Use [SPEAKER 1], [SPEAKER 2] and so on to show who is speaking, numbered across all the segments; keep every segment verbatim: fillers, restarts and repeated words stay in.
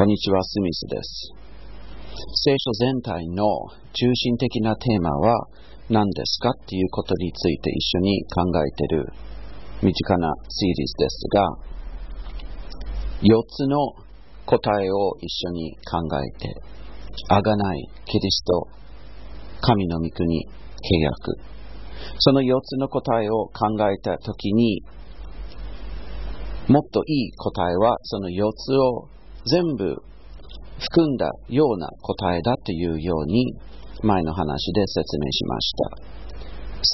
[SPEAKER 1] こんにちは、スミスです。聖書全体の中心的なテーマは何ですかっていうことについて一緒に考えている身近なシリーズですが、よっつの答えを一緒に考えて、あがない、キリスト、神の御国、契約、そのよっつの答えを考えたときに、もっといい答えはそのよっつを全部含んだような答えだというように前の話で説明しました。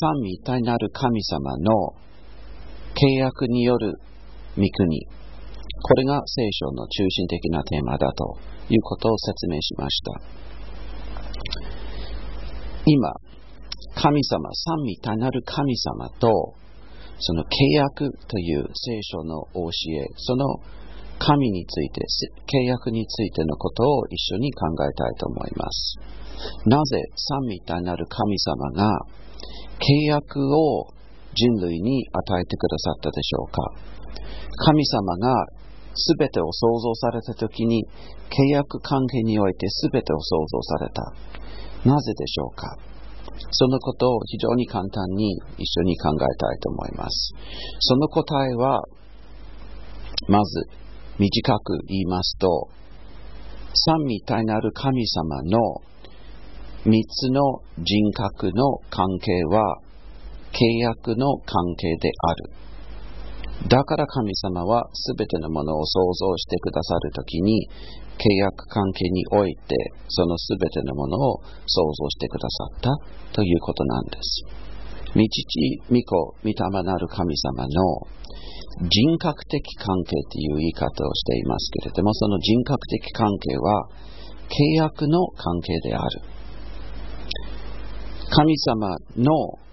[SPEAKER 1] 三位一体なる神様の契約による御国、これが聖書の中心的なテーマだということを説明しました。今、神様、三位一体なる神様とその契約という聖書の教え、その神について、契約についてのことを一緒に考えたいと思います。なぜ三位一体なる神様が契約を人類に与えてくださったでしょうか。神様がすべてを創造されたときに契約関係においてすべてを創造された。なぜでしょうか。そのことを非常に簡単に一緒に考えたいと思います。その答えは、まず短く言いますと、三位一体なる神様の三つの人格の関係は契約の関係である。だから神様はすべてのものを創造してくださるときに契約関係においてそのすべてのものを創造してくださったということなんです。御父、御子、御霊なる神様の人格的関係という言い方をしていますけれども、その人格的関係は契約の関係である。神様の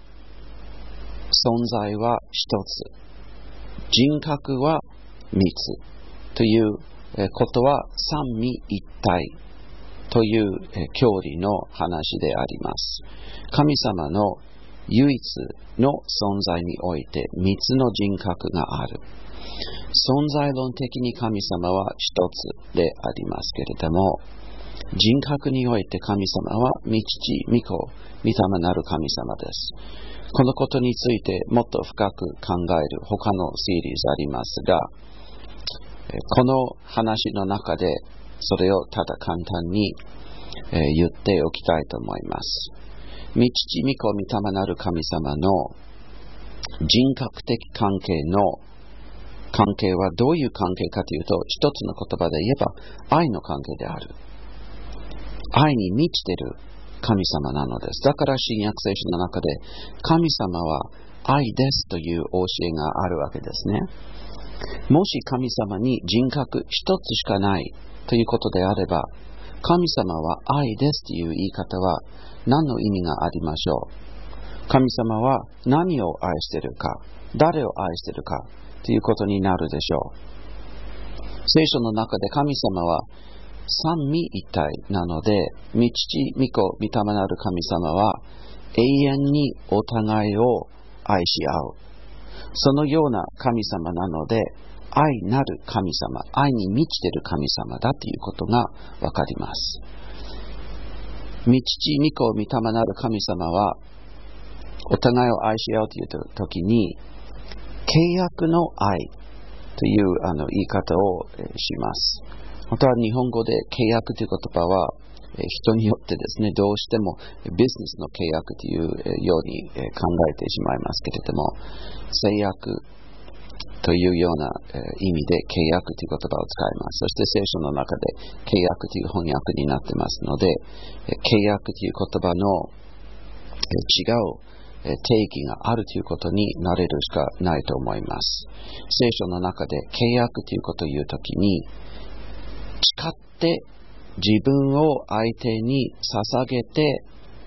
[SPEAKER 1] 存在は一つ、人格は三つということは三位一体という教理の話であります。神様の唯一の存在において三つの人格がある。存在論的に神様は一つでありますけれども、人格において神様は御父、御子、御霊なる神様です。このことについてもっと深く考える他のシリーズありますが、この話の中でそれをただ簡単に言っておきたいと思います。御父、御子、御霊なる神様の人格的関係の関係はどういう関係かというと、一つの言葉で言えば愛の関係である。愛に満ちている神様なのです。だから新約聖書の中で神様は愛ですという教えがあるわけですね。もし神様に人格一つしかないということであれば、神様は愛ですという言い方は何の意味がありましょう。神様は何を愛しているか、誰を愛しているかということになるでしょう。聖書の中で神様は三位一体なので、御父、御子、御霊なる神様は永遠にお互いを愛し合う。そのような神様なので、愛なる神様、愛に満ちている神様だということがわかります。御父、御子、御霊なる神様はお互いを愛し合うというときに、契約の愛というあの言い方をします。また日本語で契約という言葉は人によってですね、どうしてもビジネスの契約というように考えてしまいますけれども、制約というような意味で契約という言葉を使います。そして聖書の中で契約という翻訳になってますので、契約という言葉の違う定義があるということになれるしかないと思います。聖書の中で契約ということを言うときに、誓って自分を相手に捧げて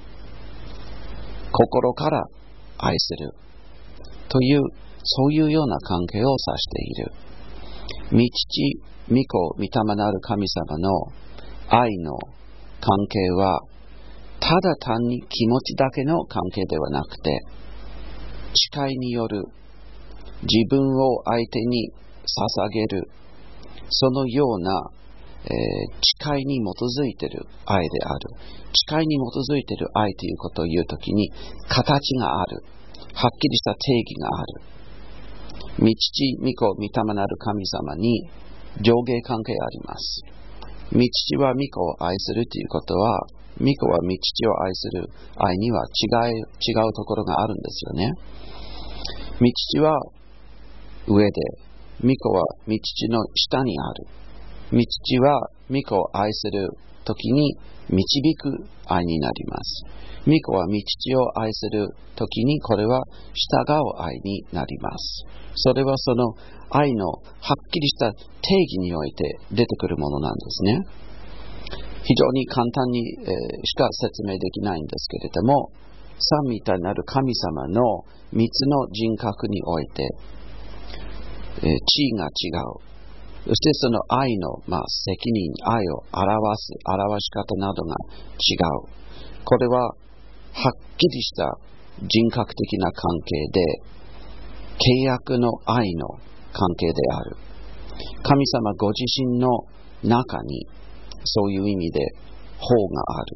[SPEAKER 1] 心から愛するという、そういうような関係を指している。御父、御子、御霊なる神様の愛の関係はただ単に気持ちだけの関係ではなくて、誓いによる自分を相手に捧げる、そのようなえー、誓いに基づいている愛である。誓いに基づいている愛ということを言うときに、形がある。はっきりした定義がある。御父、御子、御霊なる神様に上下関係あります。御父は御子を愛するということは、御子は御父を愛する愛には違い、違うところがあるんですよね。御父は上で、御子は御父の下にある。御父は御子を愛するときに導く愛になります。御子は御父を愛するときにこれは従う愛になります。それはその愛のはっきりした定義において出てくるものなんですね。非常に簡単に、えー、しか説明できないんですけれども、三位一体なる神様の三つの人格において、えー、地位が違う。そしてその愛の、まあ、責任、愛を表す、表し方などが違う。これははっきりした人格的な関係で、契約の愛の関係である。神様ご自身の中にそういう意味で法がある。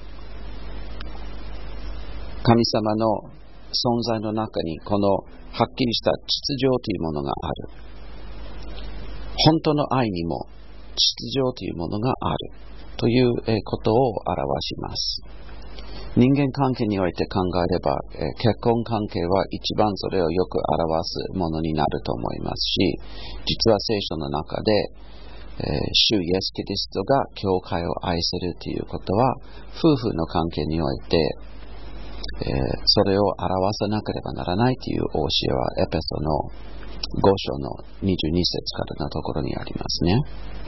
[SPEAKER 1] 神様の存在の中にこのはっきりした秩序というものがある。本当の愛にも秩序というものがあるということを表します。人間関係において考えれば、結婚関係は一番それをよく表すものになると思いますし、実は聖書の中で、主イエス・キリストが教会を愛するということは、夫婦の関係において、それを表さなければならないという教えは、エペソのご章のにじゅうに節からのところにありますね。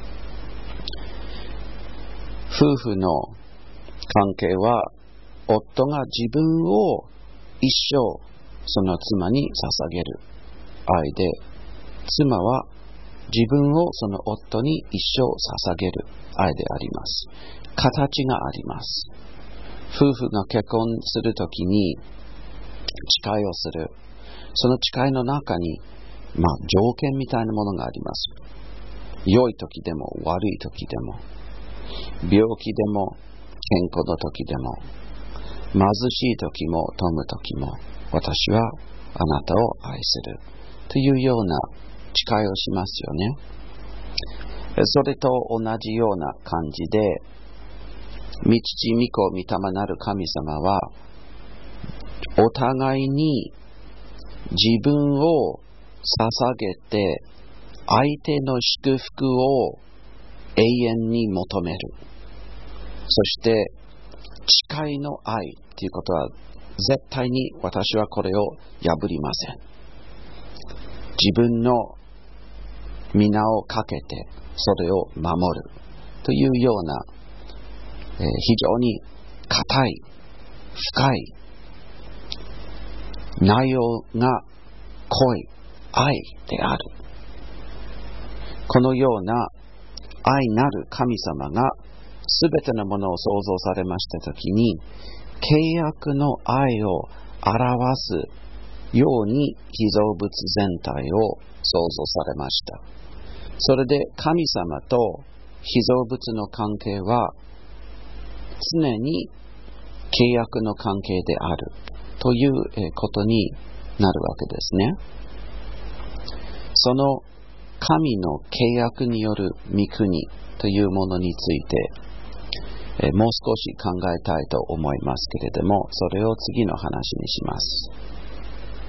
[SPEAKER 1] 夫婦の関係は、夫が自分を一生その妻に捧げる愛で、妻は自分をその夫に一生捧げる愛であります。形があります。夫婦が結婚するときに誓いをする。その誓いの中に、まあ、条件みたいなものがあります。良い時でも悪い時でも、病気でも健康の時でも、貧しい時も富む時も、私はあなたを愛するというような誓いをしますよね。それと同じような感じで、御父、御子、御霊なる神様は、お互いに自分を捧げて、相手の祝福を永遠に求める。そして、誓いの愛ということは、絶対に私はこれを破りません。自分の皆をかけて、それを守るというような、えー、非常に固い、深い、内容が濃い愛である。このような愛なる神様がすべてのものを創造されましたときに、契約の愛を表すように被造物全体を創造されました。それで神様と被造物の関係は常に契約の関係であるということになるわけですね。その神の契約による御国というものについて、もう少し考えたいと思いますけれども、それを次の話にします。